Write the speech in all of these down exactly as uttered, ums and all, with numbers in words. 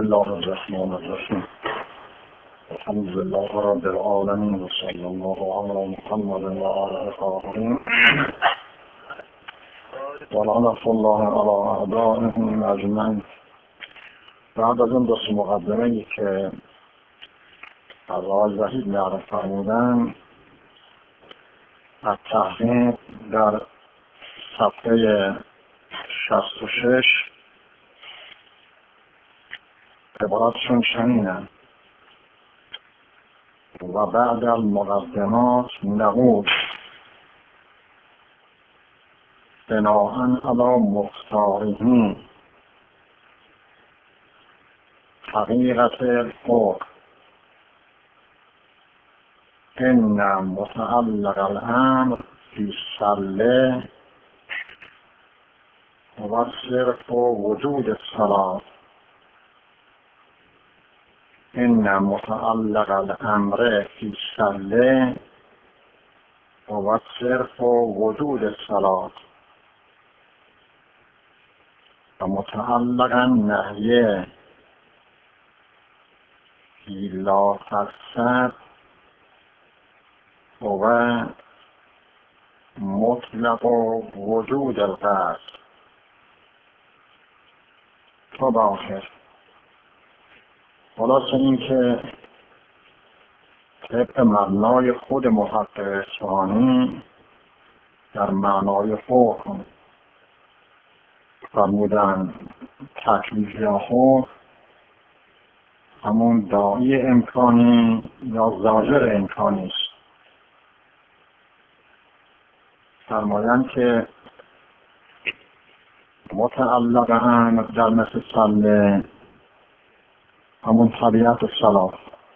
الله الرحمن الرحیم الحمد لله رب العالمین و صلی الله علی محمد و آله الطاهرین و لعنة الله علی اعدائهم اجمعین. بعد از اون دو مقدمه ای که از آقای وحید نقل فرمودن، از تحقیق در صفحه شصت و شش عباراتشون شنیدن و بعد المقدمات نقول بناءً علی مختارهم حقیقت الحق ان متعلق الامر فی الصله و صرف وجود الصلاة. ان متعلق الامر فی الصله و صرف وجود الصلاة و متعلق النهی فی لا تقصد و مطلق وجود القصد. تا به آخر. خلاصه این که طبق معنای خود محقق اصفهانی در معنای حکم فرمودن تکلیف یا حکم همون داعی امکانی یا ظاهر امکانی است. فرمایند که متعلق امر در مثل صله همون طبیعت صلاة،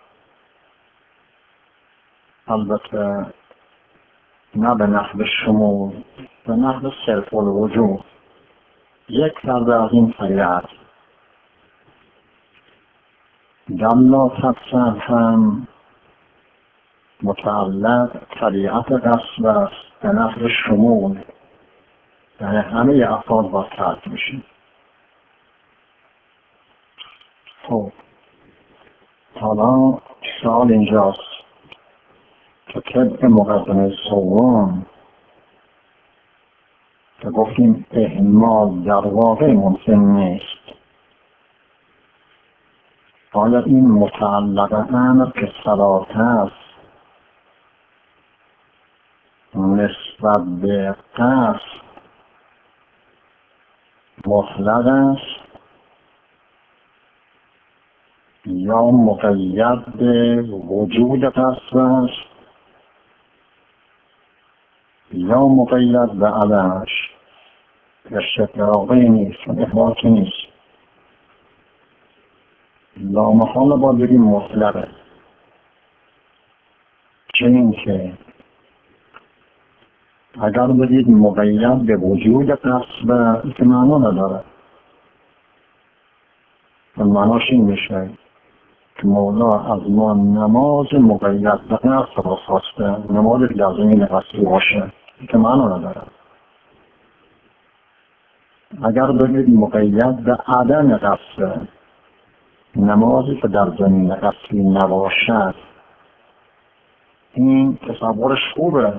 البته نه به نحو شمول، به نحو صرف الوجود، یک فرد از این طبیعت. در لا تقصد هم متعلق طبیعت قصد است به نحو شمول، یعنی همه افراد با ترک میشین. خب حالا سوال اینجاست که طبق مقدمه سوم که گفتیم اهمال در واقع ممکن نیست، آیا این متعلق امر که صلاة هست نسبت به قصد مطلق است یا مقید به وجود قصد است یا مقید به عدمش؟ استقراقی نیست، احباطی نیست، لامحال با بگیم مطلقه. چه این که اگر بگید مقید به وجود قصد این که معنا نداره، و معناش این میشه که مولا از ما نماز مقید به قصد رو خواسته، نماز لازمی قصدی باشه، این که معنا نداره. اگر بگید مقید به عدم قصد، نمازی که در زمین قصدی نباشد، این تصورش خوبه،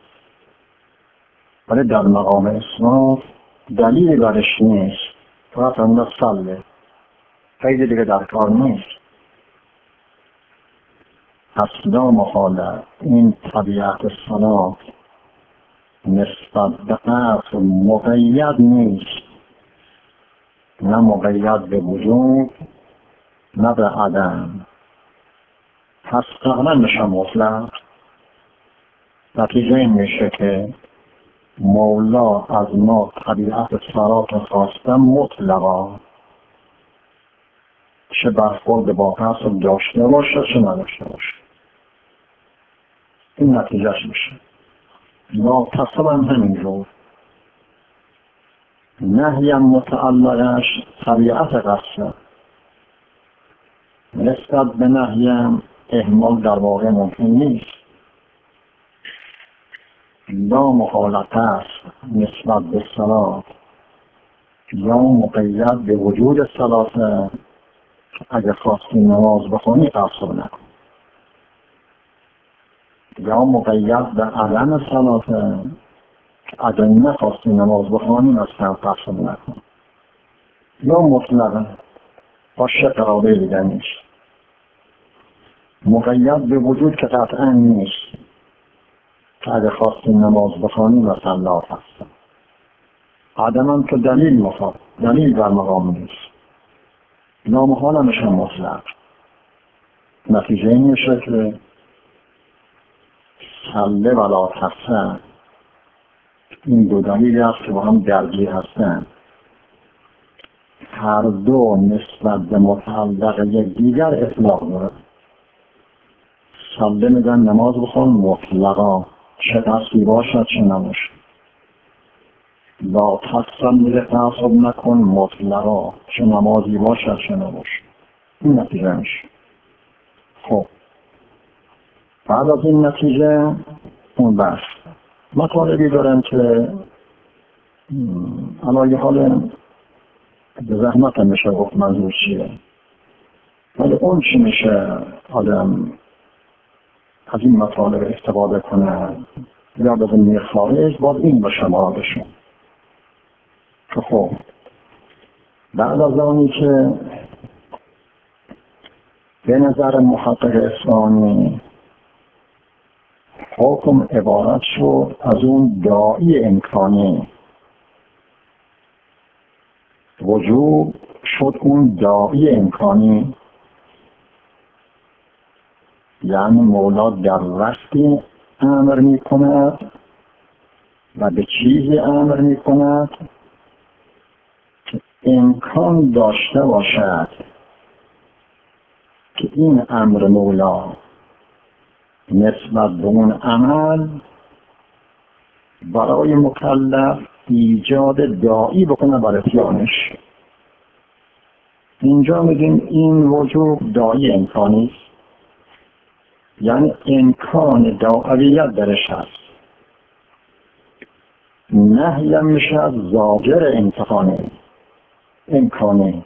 ولی در مقام اسلام دلیلی برش نیست. فقط هم صله، خیلی دیگه در کار نیست. اصلا محاله این طبیعت صلاة نسبت به قصد مقید نیست، نه مقید به وجود نه به عدم، پس قبلا میشه مطلق. نتیجه این میشه که مولا از ما طبیعت صلاة خواسته مطلقا، چه برخورد با قصد داشته باشه چه نداشته باشه. این نتیجهش میشه. ناقصب هم همینجور، نهی متعلقش طبیعت قصد، نسبت به نهی اهمال در واقع ممکن نیست. لا مخالفه است نسبت به صلاة یا مقید به وجود صلاة، اگه خواستی نماز بخونی قصر نکن، یا مقید به عدم صلاته اگه نخواستی نماز بخونی اصلا قصر نکن، یا مطلقا با شق قرابه دیگر نیست. مقید به وجود که قطعا نیست که اگه خواستی نماز بخونی مثلا هست. عدم هم که دلیل مخواد، دلیل در مقام نیست، نامحال همش هم مطلق. نتیجه این میشه که صله ولا تفسد، این دو دلیلی هست که با هم درگیر هستن، هر دو نسبت به متعلق یکدیگر اطلاق دارد. صله میگن نماز بخون مطلقا، چه قصدی باشد چه نباشد. لا تصلی تعصب نکن مطلقا، چه نمازی باشد چه نباشد. این نتیجه میشه. خب بعد از این نتیجه اون بحث مطالبی دارم که علای حال به زحمت هم میشه گفت منظور چیه، ولی اون چی میشه آدم از این مطالب استفاده کنه یا به زمین خارج باید این به شما بشون. که خب بعد از آنی که به نظر محقق اسلامی حکم عبارت شد از اون داعی امکانی، وجوب شد اون داعی امکانی، یعنی مولا در وقتی امر می کند و به چیزی امر می کند که امکان داشته باشد که این امر مولا نسبت به اون عمل برای مکلف ایجاد داعی بکنه بر اتیانش. اینجا میگیم این وجوب داعی امکانی است، یعنی امکان داعیت درش هست. نهی هم میشه زاجر امتحانه امکانه،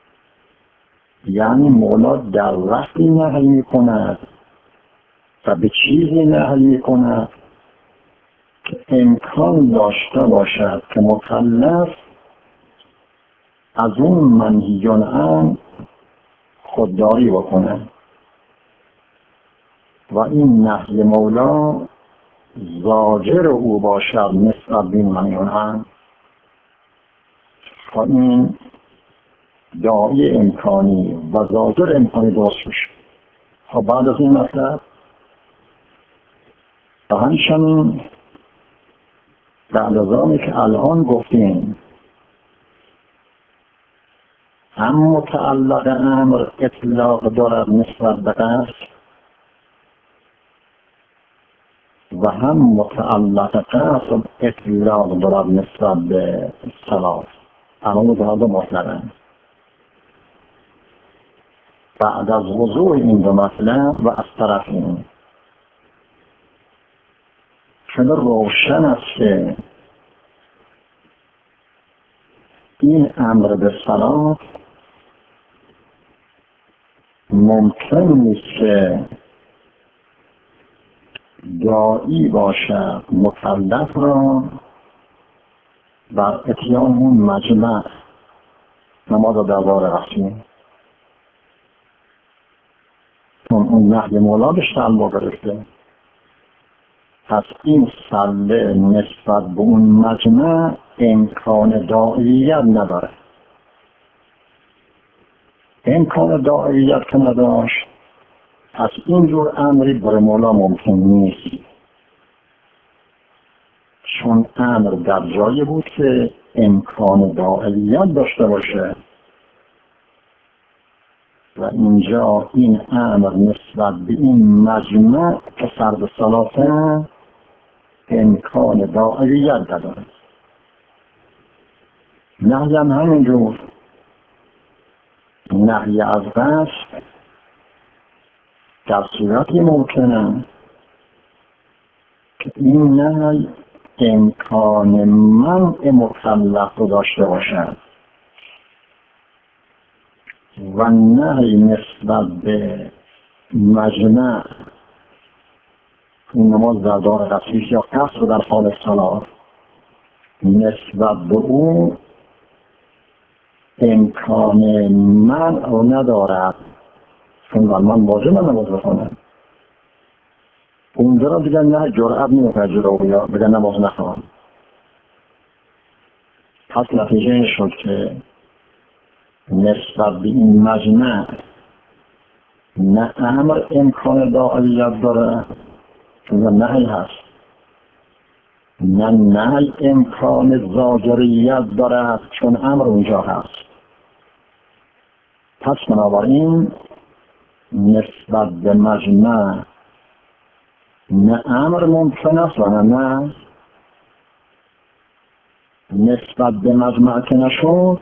یعنی مولا در وقتی نهی میکند و به چیزی نهی میکند که امکان داشته باشد که مکلف از اون منهیان عنه خودداری بکنه و این نهی مولا زاجر او باشد نسبت به این منهیان عنه، و این داعی امکانی و زاجر امکانی درست میشه. خب بعد از این مطلب و همچنین بعد از آنی که الان گفتیم هم متعلق امر اطلاق دارد نسبت به قصد و هم متعلق قصد اطلاق دارد نسبت به صلاة. الان دارد مطلقا بعد از وضوح این دو مطلب و از طرف این شده روشن است که این امر به صلاة ممکن نیست که داعی باشد مکلف را بر اتیان اون مجمع نماز دربار رسمی، چون اون نهی مولا بهش تعلق گرفته. پس این صله نسبت به اون مجمع امکان داعیت نداره. امکان داعیت که نداشت پس اینجور امری بر مولا ممکن نیست، چون امر در جایی بود که امکان داعیت داشته باشه و اینجا این امر نسبت به این مجمع که فرض صلاته امکان داعیت نداره. نهی هم همینجور، نهی از قصد در صورتی ممکنه که این نهی امکان منع مکلف رو داشته باشد، و نهی نسبت به مجمع این نماز در دار قصیش یا قصر در حال صلات نسبت به اون امکان من رو ندارد، چون من واجب من نماز بخونم. اونجا را دیگر نه جرأت نمی‌کنه جلو بیا بگه نماز نخوام. پس نتیجه این شد که نسبت به این مجمع نه امر امکان داعیت داره، چون نهی هست، نه نهی امکان زاجریت داره، چون امر اونجا هست. پس بنابراین نسبت به مجمع نه امر ممکن است و نه نه نسبت به مجمع که نشد،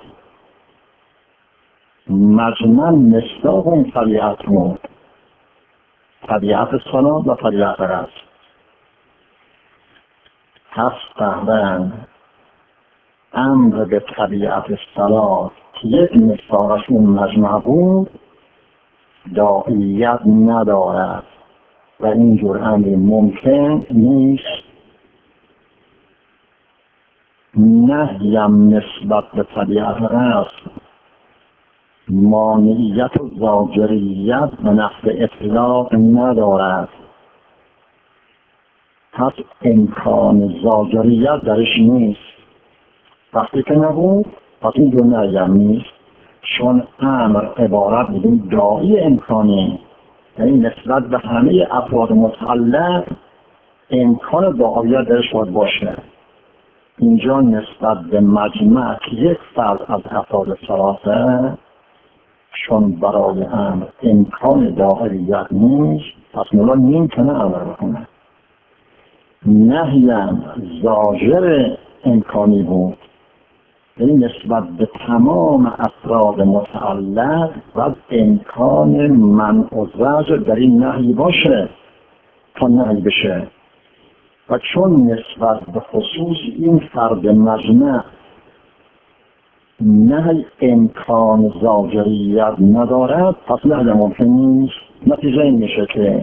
مجمع مصداق اون طبیعت بود، طبیعت صلات و طبیعت رست. پس فهمن امر به طبیعت صلات که یک مصداقش اون مجمع بود داعیت ندارد و اینجور امری ممکن نیست. نهیم نسبت به طبیعت رست مانعیت و زاجریت و نفس اطلاق ندارد، پس امکان زاجریت درش نیست. وقتی که نبود پس اینجور نهیم نیست، چون امر عبارت بدون داعی امکانی، یعنی نسبت به همه افراد متعلق امکان داعیت درش باید باشه. اینجا نسبت به مجمع که یک فرد از افراد صلاته، چون برای امر امکان داعیت نیست، پس مولا نمیتونه امر بکنه. نهیم زاجر امکانی بود، یعنی نسبت به تمام افراد متعلق و امکان منع و زجر در این نهی باشه تا نهی بشه. و چون نسبت به خصوص این فرد مجمع نهی امکان زاجریت ندارد، پس نهی ممکن نیست. نتیجه این میشه که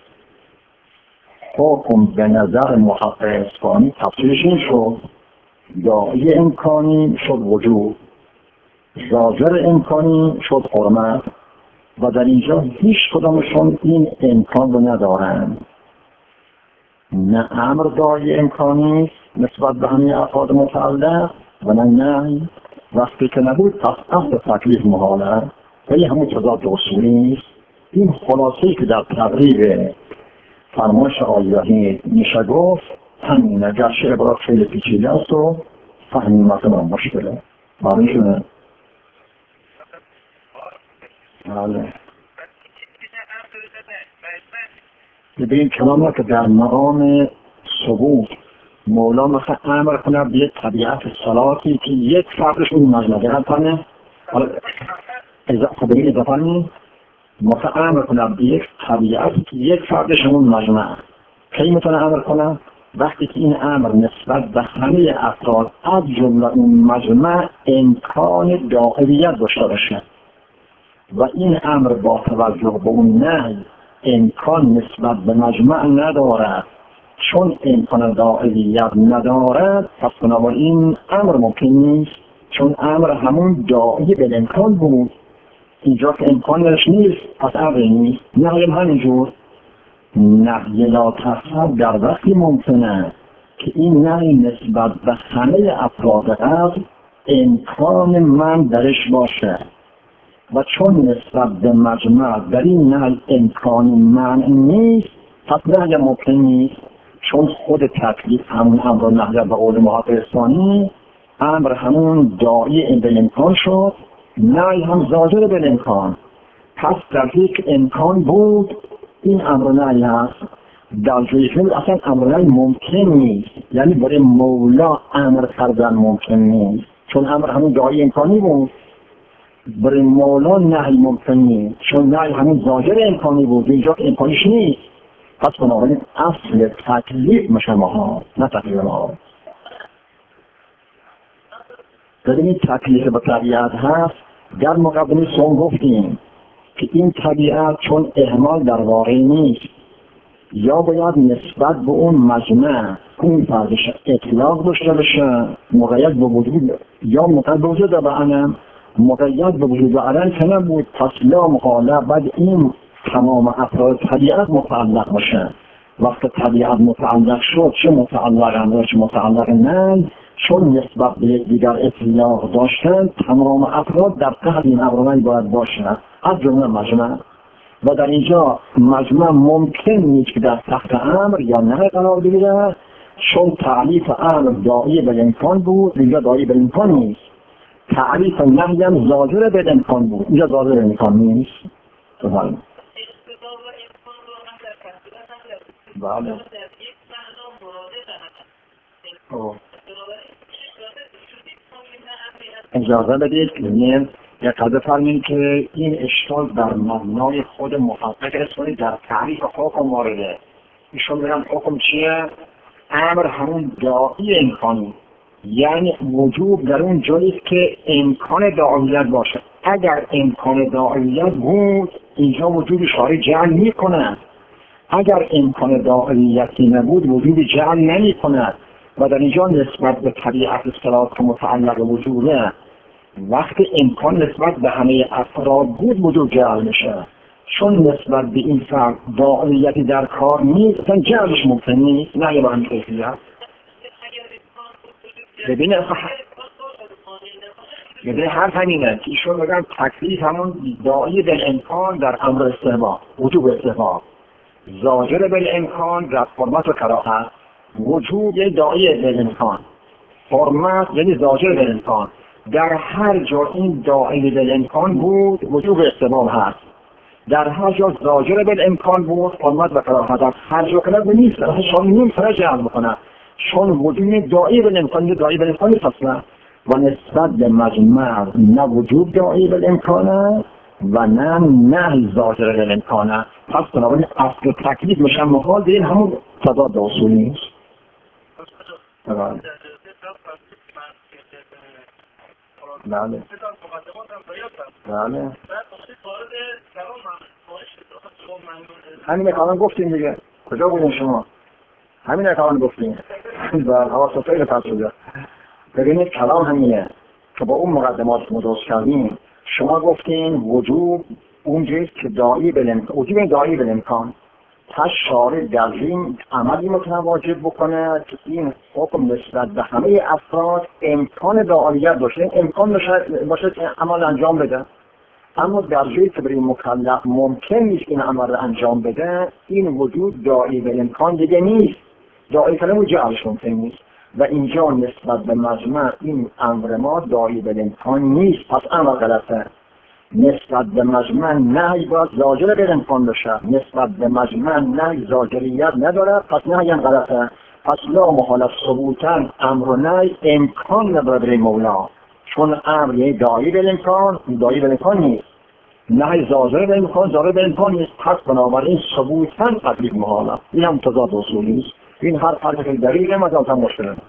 حکم به نظر محقق اصفهانی تفسیرش این شد داعی امکانی شد وجود، زاجر امکانی شد حرمت، و در اینجا هیچ کدامشون این امکان رو ندارن. نه امر داعی امکانی نسبت به همین افراد متعلق و نه نهی. وقتی که نبود پس اصل تکلیف محاله، ولی همون تضاد اصولی نیست. این خلاصه‌ای که در تقریر فرمایش آیاهی میشه گفت همین، گرچه عبارت خیلی پیچیده است و فهمی مثلا مشکله معلوم شده. بله ببین کلام که در مقام ثبوت مولا مثلا امر کنه به یک طبیعت صلاتی که یک فردش اون مجمع دقیقا کنه، خب بگید اضافه نیم مثلا امر کنه به یک طبیعتی که یک فردش اون مجمع کی میتونه امر کنه؟ وقتی که این امر نسبت به همه افراد از جمله اون مجمع امکان داعیت داشته باشه و این امر با توجه به اون نهی امکان نسبت به مجمع ندارد. چون امکان داعیت ندارد پس بنابراین امر ممکن نیست، چون امر همون داعی به امکان بود. اینجا که امکانش نیست پس امر نیست. نهی همینجور نهی لا تصرف در وقتی ممکنه که این نهی نسبت به همه افراد قبل امکان من درش باشه و چون نسبت به مجمع در این نهی امکان من نیست پس نهی ممکن نیست، چون خود تکلیف همون امر نهی به قول محقق اصفهانی امر همون داعی به امکان شد، نهی هم زاجر به امکان. پس در یک امکان بود این امر نهی هست، در جایی که اصلا امر نهی ممکن نیست، یعنی برای مولا امر کردن ممکن نیست، چون امر همون داعی امکانی بود. برای مولا نهی ممکن نیست، چون نهی همون زاجر امکانی بود، اینجا که امکانیش نیست. پس بنابراین اصل تکلیف میشه ما، نه تکلیف ما. ببینید تکلیف به طبیعت هست در مقدمه سوم گفتیم که این طبیعت چون اهمال در واقع نیست، یا باید نسبت به اون مجمع اون فردش اطلاق داشته بشه مقید به وجود، یا مقید به وجود به علم، مقید به وجود به علم که نبود. پس لا محاله بعد این تمام افراد طبیعت متعلق باشه. وقت طبیعت متعلق شد، چه متعلق هم چه متعلق نه، چون نسبت به دیگر اطلاق داشتن تمام افراد در تحت این امرمانی باید باشند از جمله مجمع. و در اینجا مجمع ممکن نیست که در تحت امر یا نه قرار بگیره، چون تعریف امر داعی به امکان بود، اینجا داعی به امکان نیست. تعریف نهی هم ظاهر به امکان بود، اینجا ظاهر به امکان نیست. بله بله اجازه بدید که یک قضا فرمین که این اشکال در مبنای خود محقق اسمانی در تعریف حکم وارده. ایشون میگن حکم چیه؟ امر همون داعی امکانی، یعنی وجوب در اون جایی که امکان داعیت باشه. اگر امکان داعیت بود اینجا وجوب شارع جعل میکنه، اگر امکان داعیتی نبود وجوب جعل نمی کند. و در اینجا نسبت به طبیعت اصطلاحات که متعلق وجوده، وقتی امکان نسبت به همه افراد بود وجوب جعل میشه، چون نسبت به این فرد داعیتی در کار نیست اصلا جعلش ممکن نیست. نه یه با همین کیفیت ببینه ببینه هر همینه که ایشون بگن تکلیف همون داعی بالامکان در امر استحباب، وجوب استحباب، زاجر بالامکان در حرمت و کراهت. وجوب یعنی داعی بالامکان، حرمت یعنی زاجر بالامکان. در هر جا این داعی بالامکان بود وجوب استحباب هست، در هر جا زاجر بالامکان بود حرمت و کراهت هست. هر جا که نبود نیست، اصلا شامل نمیتونه جعل بکنه، چون وجود داعی بالامکان داعی بالامکان نیست اصلا. و نسبت به مجمع نه وجود داعی بالامکانه و نه نه زاجر بالامکانه. پس بنابراین اصل تکلیف میشه محال، این همون تضاد اصولی است. بله بله بله همین اکامان گفتیم دیگه. کجا بودین شما؟ همین اکامان گفتیم و حواست خیلی پس شده. ببینید کلام همینه که با اون مقدمات مدرس کردیم. شما گفتین وجوب اونجاییست که داعی بالامکان، وجوب این داعی بالامکان. پس شارع در این عملی میتونه واجب بکنه که این حکم نسبت به همه افراد امکان داعیت باشه، امکان باشه که عمل انجام بده. اما در جایی که برای مکلف ممکن نیست این عمل رو انجام بده، این وجود داعی بالامکان دیگه نیست، داعی کلمه جعلش ممکن نیست. و اینجا نسبت به مجمع این امر ما داعی بالامکان نیست، پس امر غلطه. نسبت به مجمع نهی باید زاجر بالامکان بشه، نسبت به مجمع نهی زاجریت نداره، پس نهی هم غلطه. پس لا محالت ثبوتاً امر و نهی امکان نداره برای مولا، چون امر یعنی داعی بالامکان، داعی بالامکان نیست، نهی زاجر بالامکان، زاجر بالامکان نیست. پس بنابراین ثبوتاً تکلیف محاله. این هم تضاد اصولی است. این هر فرقی که دلیل مجازا مشکل است.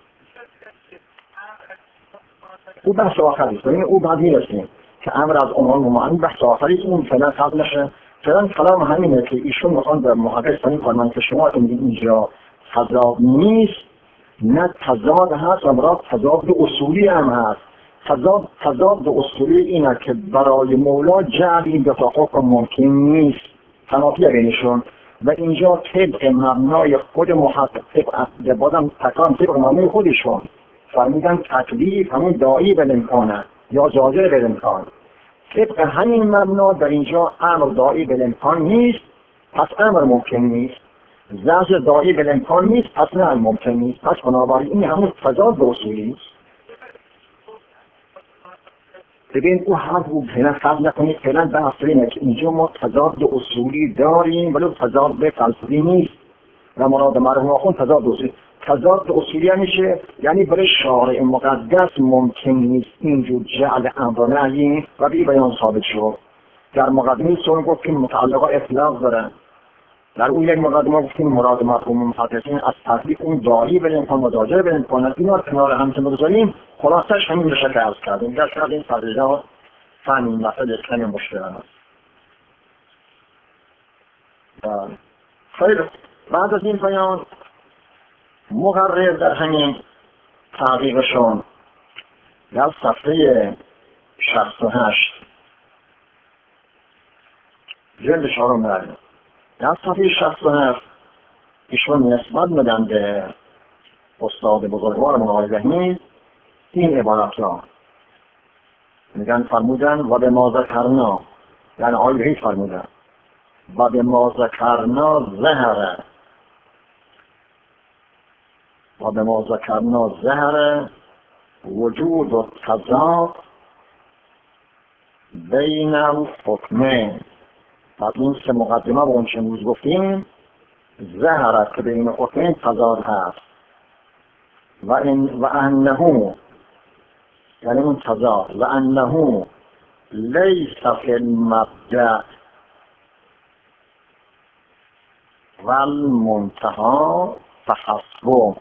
او بحث آخری است. او بعد میرسیم که امر از عنوان و معنی بحث آخری است. اون فعلا قبل نشه. فعلا کلام همینه که ایشون میخوان به محقق کنیم فرمان که شما اینجا تضاد نیست، نه تضاد هست و مراد تضاد اصولی هم هست. تضاد تضاد اصولی اینه که برای مولا جعل این دو تا حکم ممکن نیست، تنافی بینشون. و اینجا طبق مبنای خود محقق، طبق بازم تکرام طبق مبنای خودشون فرمودن تکلیف همون داعی بالامکانه یا زاجر بالامکان. طبق همین مبنا در اینجا امر داعی بالامکان نیست، پس امر ممکن نیست. زجر داعی بالامکان نیست، پس نه ممکن نیست. پس بنابراین این همون تضاد اصولی است. ببین او حرف او فعلا قبل نکنید، فعلا بحث اینه که اینجا ما تضاد اصولی داریم ولی تضاد فلسفی نیست و مراد مرحوم آخوند تضاد اصولی. تضاد اصولی همیشه یعنی برای شارع مقدس ممکن نیست اینجور جعل امر نهی و بی بیان ثابت شد. در مقدمه سوم گفتیم متعلقا اطلاق دارن، در اون یک مقدمه گفتیم مراد مرحوم محققین از تکلیف اون داعی بالامکان و زاجر بالامکان، اینا کنار هم که بگذاریم خلاصش همین میشه که عرض کردیم. در شاید این فرضیه همین مسئله کمی مشکل است. خیلی بعد از این بیان مقرر در همین تحقیقشون در صفحه شصت و هشت جلد چهارم داریم. در صفحه شصت و هفت ایشون نسبت میدن به استاد بزرگوار آقای ذهنی این عبارت را میگن فرمودن و به ما ذکرنا، یعنی آقای ذهنی فرمودن و به ما ذکرنا ظهر و به ما ذکرنا ظهر وجود و تضاد بین الحکمین. از این سه مقدمه با اون چه امروز گفتیم ظهرت که بین حکمین تضاد هست و ان و انه، یعنی اون تضاد، و انه لیس فی المبدأ و المنتهی فحسبه.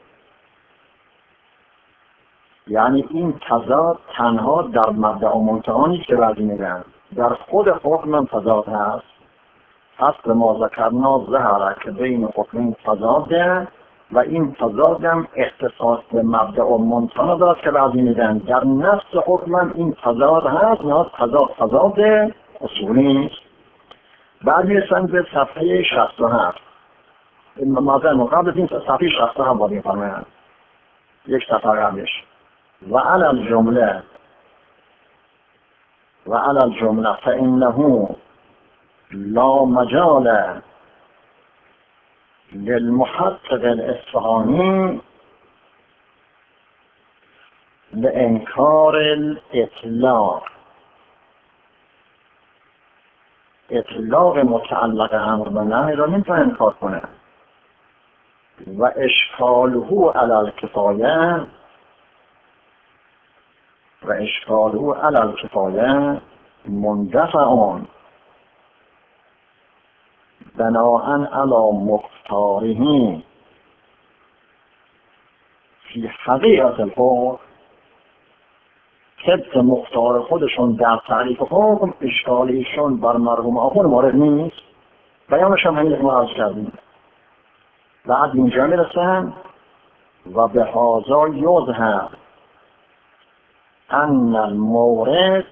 یعنی این تضاد تنها در مبدأ و منتهی نیست که بعضی میگن، در خود حکم هم تضاد هست. اصل ما ذکرنا ظهره که بین حکمین تضاده و این تضاد هم اختصاص به مبدأ و منتهی دارد که بعضی میگن در نفس حکم هم این تضاد هست، نه تضاد تضاد اصولی نیست. بعد میرسن به صفحه شصت و هفت. مثلا قبل از این صفحه شصت و هفت باید میفرمایند یک صفحه قبلش و علی الجمله و علی الجمله فإنه لا مجال للمحقق الاصفهانی لإنکار الإطلاق. اطلاق متعلق امر به نهی را نمیتونه انکار کنه و اشکاله علی الکفایه و اشکاله علی الکفایه مندفع بناء علی مختاره فی حقیقت الحکم. طبق مختار خودشون در تعریف حکم اشکالیشون بر مرحوم آخون مورد نیست. بیانش هم همین ما عرض کردیم. بعد اینجا میرسن و به هذا یظهر ان المورد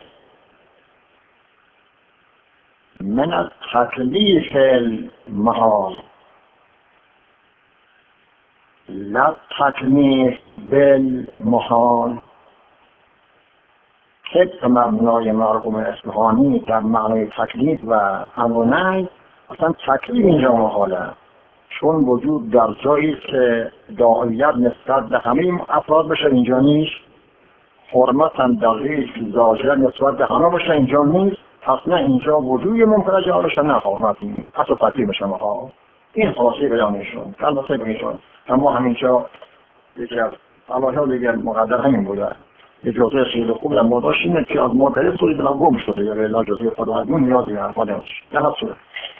من التکلیف المحال لا تکلیف بالمحال. طبق مبنای مرحوم اصفهانی در معنای تکلیف و امر و نهی، اصلا تکلیف اینجا محاله، چون وجود در جایی که داعیت نسبت به همه افراد بشه اینجا نیست، حرمت هم دقیق زاجر نسبت به همه باشه اینجا نیست. پس نه اینجا وجود ممکنه جا بشه نه حرمتی اصلا تکلیف بشه ها. این خلاصه بیانشون البته بگیشون اما همینجا یکی از علاقه دیگر مقدر همین بوده. یه جزء خیلی خوب لما داشت اینه که از مادری توی دلم گم شده یا لا جزء خدا اون نیازی هم خودش نه هست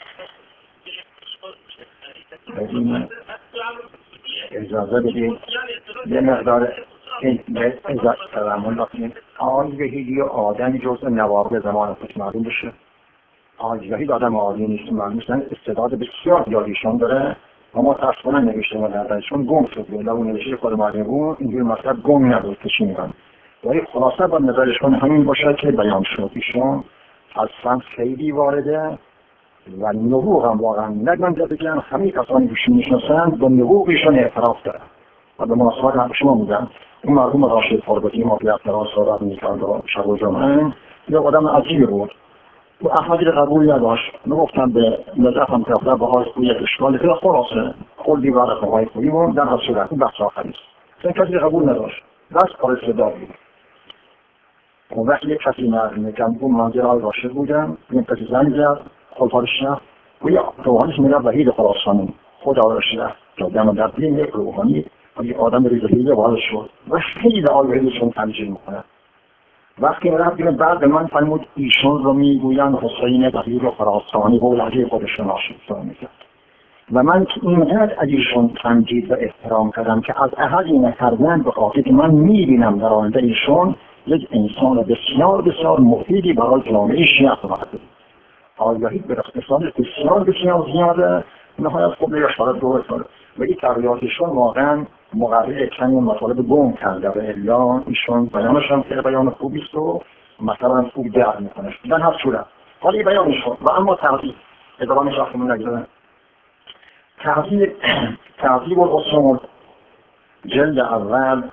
اجازه بدید یه مقدار این اجازه سلامون بکنید. آگهی و آدم جزء نوابق زمان خود معلوم بشه. آگهی آدم عالی نیست، معلوم نیستن استعداد بسیار زیادیشون داره اما تاسفانه نوشته ما دردشون گم شد و اون نوشته خود معلوم بود اینجور مطلب گم نبود که چی میگن. ولی خلاصه با نظرشون همین باشه که بیان شد. ایشون اصلا خیلی وارده و نبوغ هم واقعا نگم که بگن همه کسانی که شون میشناسن با نبوغشون اعتراف دارن و به مناسبت هم شما میگن اون مرحوم راشد فاربتی ما که اعتراض صحبت میکرد و شب و جمعه یه آدم عجیبی بود و احمدی رو قبول نداشت. نگفتم به نظر هم که افضل به های خوی اشکالی که خلاصه کلی برای های خوی بود در هر صورت این بحث آخریست این کسی قبول نداشت بس کار صدار بود. اون وقت یک کسی میگم اون منظر های راشد بودن این کسی زنگ زد خلفارش نفت و یا روحانیش میره وحید خلاصانی خدا راشد که دم در دین یک روحانی و یک آدم ریزهیده وارد شد و خیلی آیهیشون تمجیل میکنه. وقتی رفتیم بعد به من فرمود ایشون رو میگویند حسین وحید خراسانی و لحظه خودشون آشکار میکرد و من که اینقدر از ایشون تمجید و احترام کردم که از احد نکردن به خاطر که من میبینم در آینده ایشون یک انسان بسیار بسیار مفیدی برای جامعه شیعه خواهد بود. آگاهی به اختصار بسیار بسیار زیاده، نهایت خب یک اشارت دو اصاره و این تغییراتشون واقعا مقرر کمی مطالب گم کرده و الا ایشون بیانش هم که بیان خوبی است و مثلا خوب درد میکنه در هر صورت. حالا این بیانشون و اما تعذیب ادامه شخصمون نگذاره تعذیب تعذیب الاصول جلد اول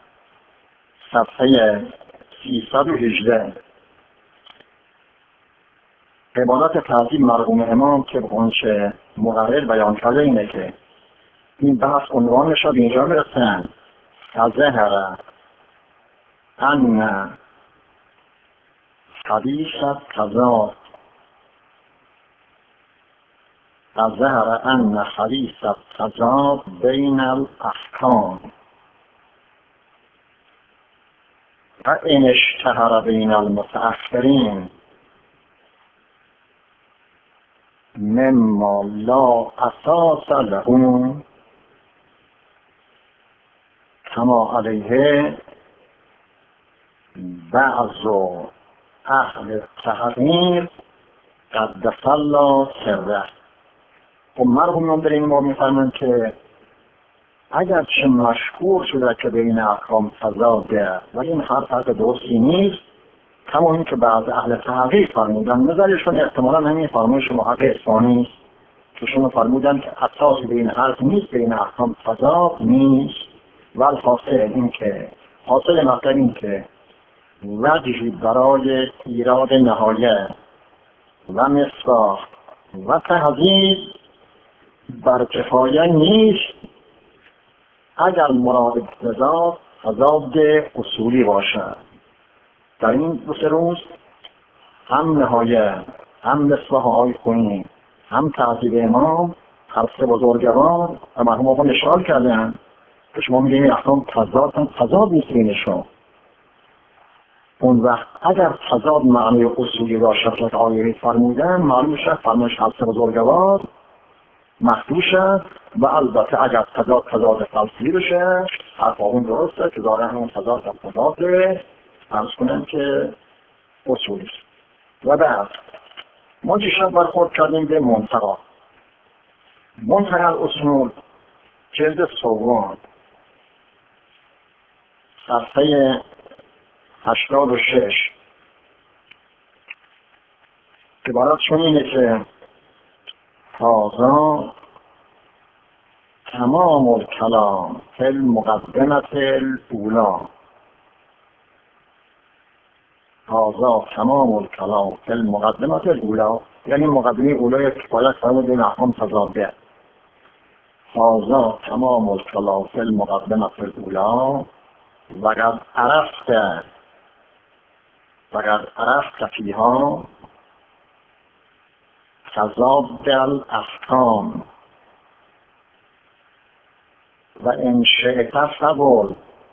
صفحه سیصد و هجده. عبارت تعظیم مرحوم امام که اونچه مقرر بیان کرده اینه که این بحث عنوانش را به اینجا برسن فظهر ان حدیث التضاد فظهر ان حدیث التضاد بین الاحکام و ان اشتهر بین المتأخرین مما لا اساس له کما علیه بعض اهل التحقیق قدس الله سره. و مرحوم در این باب میفرمایند که اگرچه مشهور شده که بین احکام تضاده ولی این هر فرق درستی نیست، کما این که بعض اهل تحقیق فرمودن نظرشون احتمالا همین فرمایش محقق اصفهانی است که شما فرمودن که اساس بین حرف نیست، بین احکام تضاد نیست و الحاصل این که حاصل مطلب این که وجهی برای ایراد نهایه و مصداق و تحذیب بر کفایه نیست اگر مراد تضاد تضاد اصولی باشد. در این دو سه روز هم نهایه هم مصباح های خونی هم تعذیب امام هر سه بزرگوار و مرحوم آقا اشاره کردن که شما میگه این احکام تضاد هم تضاد نیست بینشون. اون وقت اگر تضاد معنی اصولی داشت که آیه فرمودن معلوم شد فرمایش هر سه بزرگوار مخدوش است و البته اگر تضاد تضاد فلسفی بشه حرف اون درسته که داره همون تضاد تضاد فرض کنن که اصولی است. و بعد ما دیشب برخورد کردیم به منتقا منتقا الاصول جلد سوم صفحه هشتاد و شش. عبارتشون اینه که هذا تمام الکلام فی المقدمة الاولی هذا تمام الکلام فی المقدمة الاولی یعنی مقدمه اولی کفایت فرمود این احکام تضاده. هذا تمام الکلام فی المقدمة الاولی وقد عرفت وقد عرفت فیها تضاد الاحکام و ان شئت فقل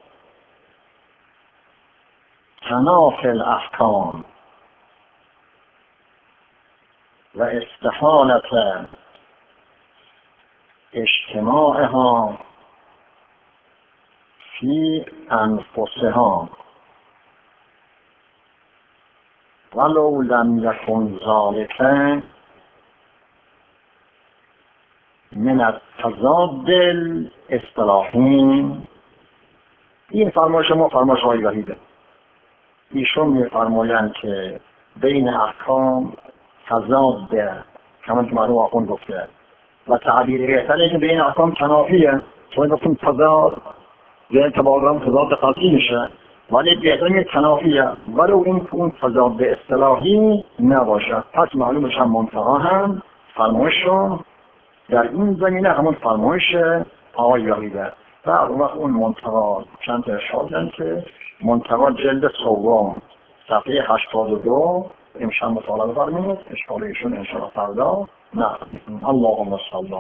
تنافی الاحکام و استحالت اجتماعها فی انفسها ولو لم یکن ذلک من التضاد الاصطلاحی. این فرمایش ما فرمایش های وحیده. ایشون میفرمایند که بین احکام تضاد کمان که مرحوم آخوند گفته و تعبیر بهتره که بین احکام تنافیه چون گفتیم تضاد یعنی تبادرم تضاد قطعی میشه ولی بهتره تنافیه ولو این اون تضاد اصطلاحی نباشه. پس معلومش هم منتقا هم فرمایشون در این زمینه همون فرمایش آقای وحیده. و اون منتقا چند تا اشاره که منتقا جلد سوم صفحه هشتاد و دو امشب مطالعه فرمید اشاره ایشون انشاءالله فردا. نه اللهم صل